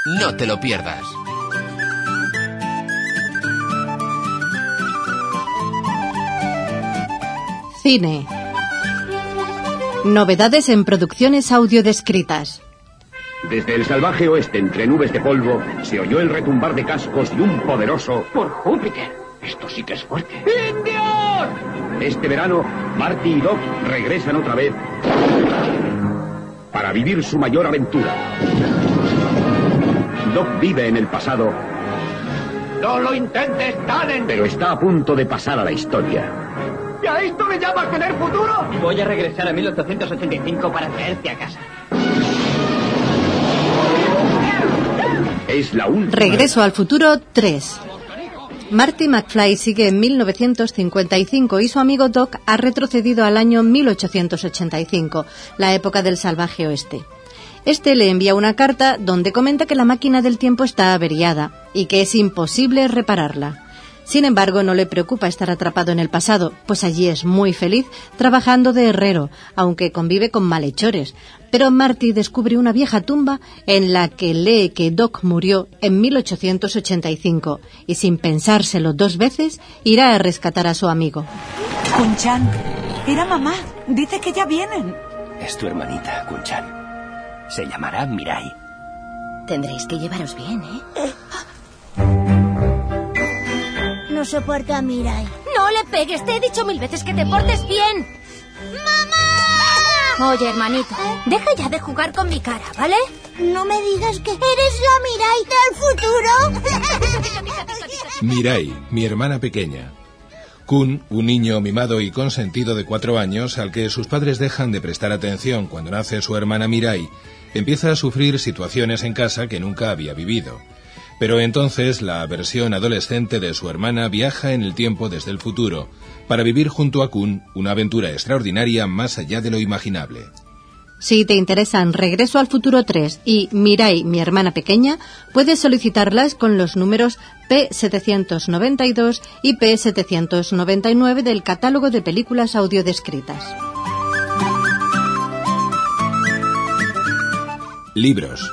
No te lo pierdas. Cine. Novedades en producciones audiodescritas. Desde el salvaje oeste, entre nubes de polvo, se oyó el retumbar de cascos y un poderoso... ¡Por Júpiter! Esto sí que es fuerte. ¡Indios! Este verano, Marty y Doc regresan otra vez para vivir su mayor aventura. Doc vive en el pasado. ¡No lo intentes, Tannen! Pero está a punto de pasar a la historia. ¿Y a esto le llamas tener futuro? Voy a regresar a 1885 para traerte a casa. Es la última. Regreso al futuro 3. Marty McFly sigue en 1955 y su amigo Doc ha retrocedido al año 1885, la época del salvaje oeste. Este le envía una carta donde comenta que la máquina del tiempo está averiada y que es imposible repararla. Sin embargo, no le preocupa estar atrapado en el pasado, pues allí es muy feliz trabajando de herrero, aunque convive con malhechores. Pero Marty descubre una vieja tumba en la que lee que Doc murió en 1885 y sin pensárselo dos veces irá a rescatar a su amigo. Kun-chan, era mamá. Dice que ya vienen. Es tu hermanita, Kun-chan. Se llamará Mirai. Tendréis que llevaros bien, ¿eh? No soporto a Mirai. No le pegues, te he dicho 1000 veces que te portes bien. ¡Mamá! Oye, hermanito, deja ya de jugar con mi cara, ¿vale? No me digas que eres la Mirai del futuro. Mirai, mi hermana pequeña. Kun, un niño mimado y consentido de 4 años al que sus padres dejan de prestar atención cuando nace su hermana Mirai, empieza a sufrir situaciones en casa que nunca había vivido. Pero entonces la versión adolescente de su hermana viaja en el tiempo desde el futuro para vivir junto a Kun una aventura extraordinaria más allá de lo imaginable. Si te interesan Regreso al futuro 3 y Mirai, mi hermana pequeña, puedes solicitarlas con los números P792 y P799 del catálogo de películas audiodescritas. Libros.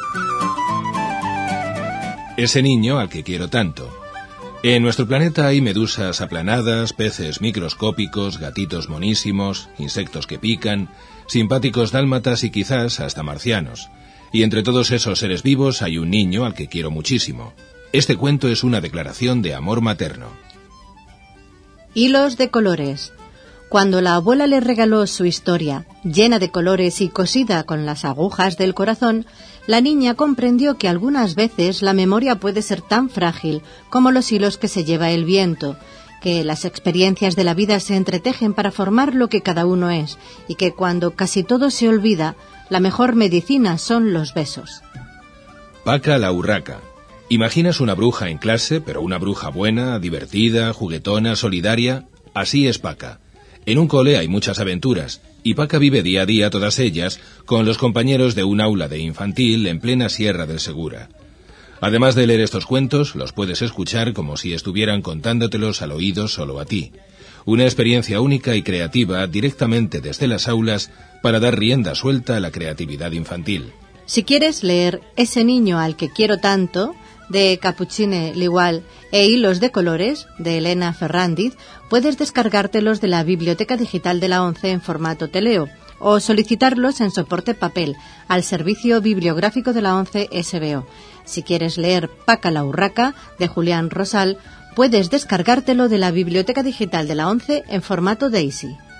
Ese niño al que quiero tanto. En nuestro planeta hay medusas aplanadas, peces microscópicos, gatitos monísimos, insectos que pican, simpáticos dálmatas y quizás hasta marcianos. Y entre todos esos seres vivos hay un niño al que quiero muchísimo. Este cuento es una declaración de amor materno. Hilos de colores. Cuando la abuela le regaló su historia, llena de colores y cosida con las agujas del corazón, la niña comprendió que algunas veces la memoria puede ser tan frágil como los hilos que se lleva el viento, que las experiencias de la vida se entretejen para formar lo que cada uno es, y que cuando casi todo se olvida, la mejor medicina son los besos. Paca la urraca. ¿Imaginas una bruja en clase, pero una bruja buena, divertida, juguetona, solidaria? Así es Paca. En un cole hay muchas aventuras, y Paca vive día a día todas ellas con los compañeros de un aula de infantil en plena Sierra del Segura. Además de leer estos cuentos, los puedes escuchar como si estuvieran contándotelos al oído solo a ti. Una experiencia única y creativa directamente desde las aulas para dar rienda suelta a la creatividad infantil. Si quieres leer Ese niño al que quiero tanto, de Capucine Ligual, e Hilos de colores, de Elena Ferrandiz, puedes descargártelos de la Biblioteca Digital de la ONCE en formato teleo, o solicitarlos en soporte papel, al Servicio Bibliográfico de la ONCE SBO. Si quieres leer Paca la urraca, de Julián Rosal, puedes descargártelo de la Biblioteca Digital de la ONCE en formato DAISY.